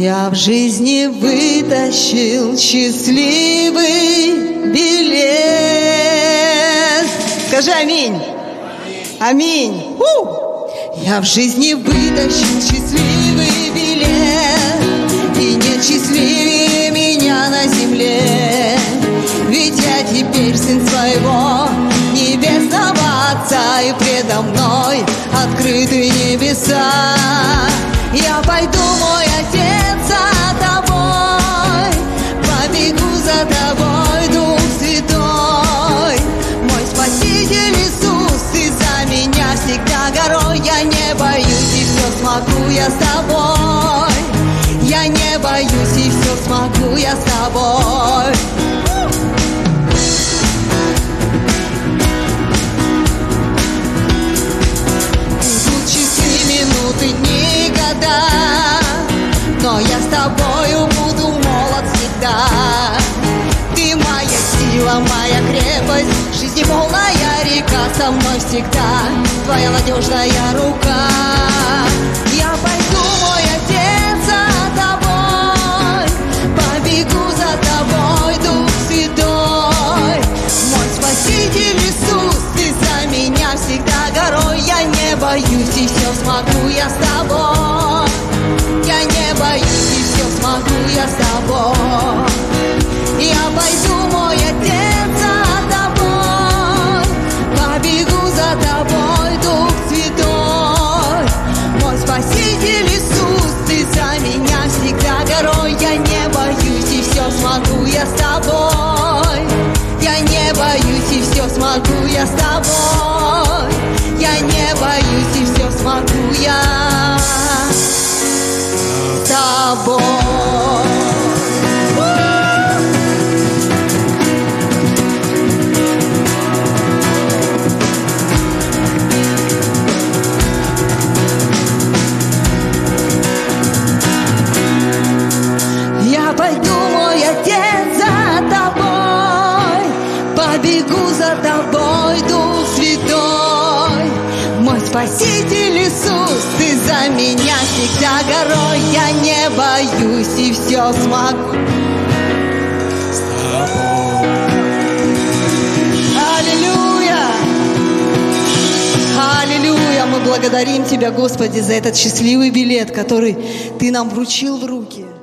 Я в жизни вытащил счастливый билет. Скажи аминь. Аминь. Я в жизни вытащил счастливый билет, и нет счастливее меня на земле. Ведь я теперь сын своего небесного Отца, и предо мной открыты небеса. Я пойду, мой Отец, за тобой, побегу за тобой, Дух Святой. Мой Спаситель Иисус, ты за меня всегда горой. Я не боюсь, и все смогу я с тобой. Я не боюсь, и все смогу я с тобой. Идут часы, минуты, дни, года, но я с тобою буду молод всегда. Ты моя сила, моя крепость, жизни полная река, со мной всегда твоя надежная рука. Я пойду, мой Отец, за тобой, побегу за тобой, Дух Святой. Мой Спаситель Иисус, ты за меня всегда горой. Я не боюсь, и все смогу я с тобой. Я не боюсь, и все смогу я с тобой. Я пойду, мой Отец, за тобой, побегу за тобой, Дух Святой. Мой Спаситель Иисус, ты за меня всегда горой. Я не боюсь, и все смогу я с тобой. Я не боюсь, и все смогу я с тобой. Я не боюсь, и все смогу я с тобой. Я пойду, мой Отец, за тобой, побегу за тобой, Дух Святой. Мой Спаситель Иисус, ты за меня всегда горой. Я не боюсь, и все смогу с тобой. Аллилуйя! Аллилуйя! Мы благодарим Тебя, Господи, за этот счастливый билет, который Ты нам вручил в руки.